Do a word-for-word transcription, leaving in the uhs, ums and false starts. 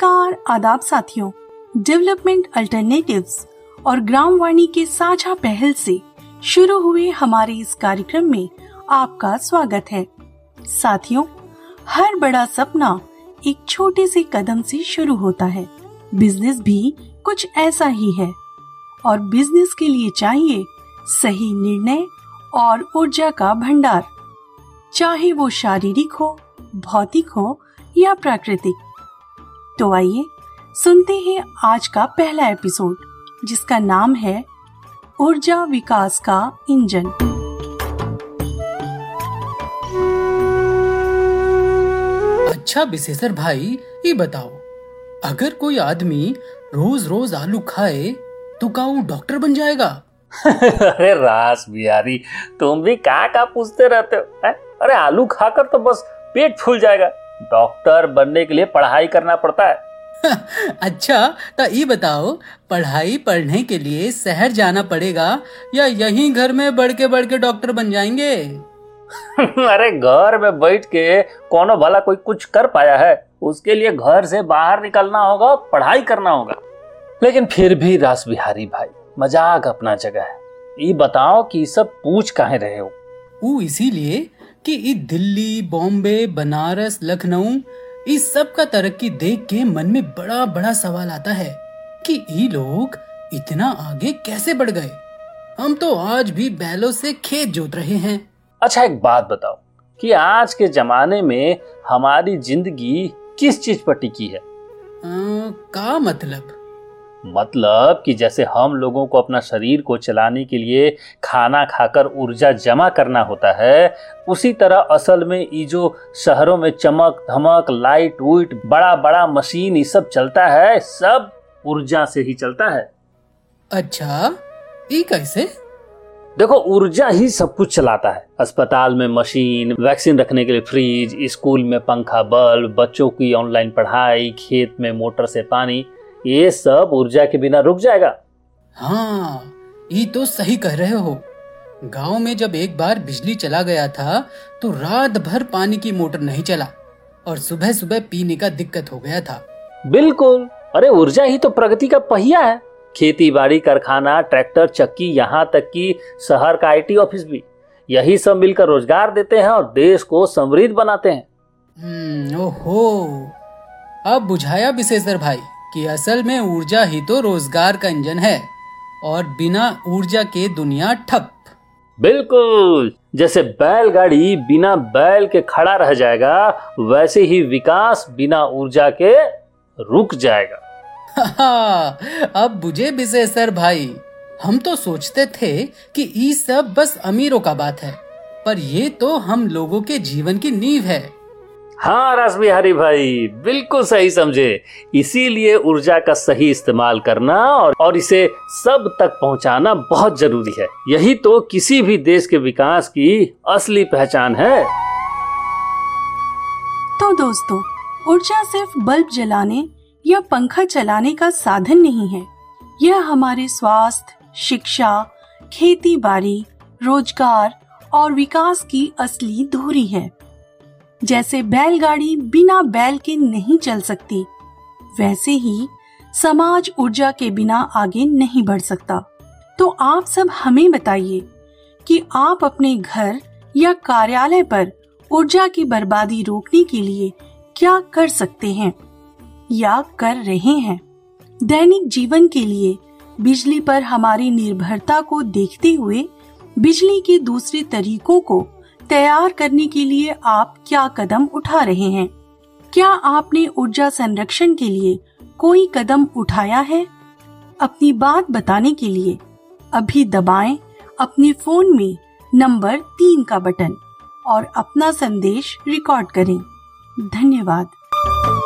नमस्कार आदाब साथियों, डेवलपमेंट अल्टरनेटिव्स और ग्रामवाणी के साझा पहल से शुरू हुए हमारे इस कार्यक्रम में आपका स्वागत है। साथियों, हर बड़ा सपना एक छोटे से कदम से शुरू होता है। बिजनेस भी कुछ ऐसा ही है और बिजनेस के लिए चाहिए सही निर्णय और ऊर्जा का भंडार, चाहे वो शारीरिक हो, भौतिक हो या प्राकृतिक। तो आइए सुनते हैं आज का पहला एपिसोड, जिसका नाम है ऊर्जा विकास का इंजन। अच्छा विशेषर भाई, ये बताओ, अगर कोई आदमी रोज रोज आलू खाए तो क्या वो डॉक्टर बन जाएगा? अरे रास बिहारी, तुम भी कहाँ कहाँ पूछते रहते हो है? अरे आलू खाकर तो बस पेट फूल जाएगा। डॉक्टर बनने के लिए पढ़ाई करना पड़ता है। अच्छा, तो ये बताओ, पढ़ाई पढ़ने के लिए शहर जाना पड़ेगा या यहीं घर में बढ़ के बढ़ के डॉक्टर बन जाएंगे? अरे घर में बैठ के कौनो भला कोई कुछ कर पाया है? उसके लिए घर से बाहर निकलना होगा, पढ़ाई करना होगा। लेकिन फिर भी रास बिहारी भाई, मजाक अपना जगह है। ये बताओ कि सब पूछ काहे रहे हो? वो इसीलिए कि ये दिल्ली, बॉम्बे, बनारस, लखनऊ, इस सब का तरक्की देख के मन में बड़ा बड़ा सवाल आता है कि ये लोग इतना आगे कैसे बढ़ गए। हम तो आज भी बैलों से खेत जोत रहे हैं। अच्छा, एक बात बताओ कि आज के जमाने में हमारी जिंदगी किस चीज पर टिकी है? आ, का मतलब? मतलब कि जैसे हम लोगों को अपना शरीर को चलाने के लिए खाना खाकर ऊर्जा जमा करना होता है, उसी तरह असल में ये जो शहरों में चमक धमक, लाइट उइट, बड़ा बड़ा मशीन, ये सब चलता है, सब ऊर्जा से ही चलता है। अच्छा, ये कैसे? देखो, ऊर्जा ही सब कुछ चलाता है। अस्पताल में मशीन, वैक्सीन रखने के लिए फ्रिज, स्कूल में पंखा, बल्ब, बच्चों की ऑनलाइन पढ़ाई, खेत में मोटर से पानी, ये सब ऊर्जा के बिना रुक जाएगा। हाँ, ये तो सही कह रहे हो। गांव में जब एक बार बिजली चला गया था तो रात भर पानी की मोटर नहीं चला और सुबह सुबह पीने का दिक्कत हो गया था। बिल्कुल, अरे ऊर्जा ही तो प्रगति का पहिया है। खेती बाड़ी, कारखाना, ट्रैक्टर, चक्की, यहाँ तक कि शहर का आईटी ऑफिस भी, यही सब मिलकर रोजगार देते हैं और देश को समृद्ध बनाते हैं। हम्म, ओहो, अब बुझाया विशेषर भाई कि असल में ऊर्जा ही तो रोजगार का इंजन है और बिना ऊर्जा के दुनिया ठप। बिल्कुल, जैसे बैलगाड़ी बिना बैल के खड़ा रह जाएगा, वैसे ही विकास बिना ऊर्जा के रुक जाएगा। अब बुझे विशेषर भाई, हम तो सोचते थे कि ये सब बस अमीरों का बात है, पर ये तो हम लोगों के जीवन की नींव है। हाँ रास बिहारी भाई, बिल्कुल सही समझे। इसीलिए ऊर्जा का सही इस्तेमाल करना और, और इसे सब तक पहुंचाना बहुत जरूरी है। यही तो किसी भी देश के विकास की असली पहचान है। तो दोस्तों, ऊर्जा सिर्फ बल्ब जलाने या पंखा चलाने का साधन नहीं है। यह हमारे स्वास्थ्य, शिक्षा, खेती बाड़ी, रोजगार और विकास की असली धुरी है। जैसे बैलगाड़ी बिना बैल के नहीं चल सकती, वैसे ही समाज ऊर्जा के बिना आगे नहीं बढ़ सकता। तो आप सब हमें बताइए कि आप अपने घर या कार्यालय पर ऊर्जा की बर्बादी रोकने के लिए क्या कर सकते हैं या कर रहे हैं। दैनिक जीवन के लिए बिजली पर हमारी निर्भरता को देखते हुए बिजली के दूसरे तरीकों को तैयार करने के लिए आप क्या कदम उठा रहे हैं? क्या आपने ऊर्जा संरक्षण के लिए कोई कदम उठाया है? अपनी बात बताने के लिए अभी दबाएं अपने फोन में नंबर तीन का बटन और अपना संदेश रिकॉर्ड करें। धन्यवाद।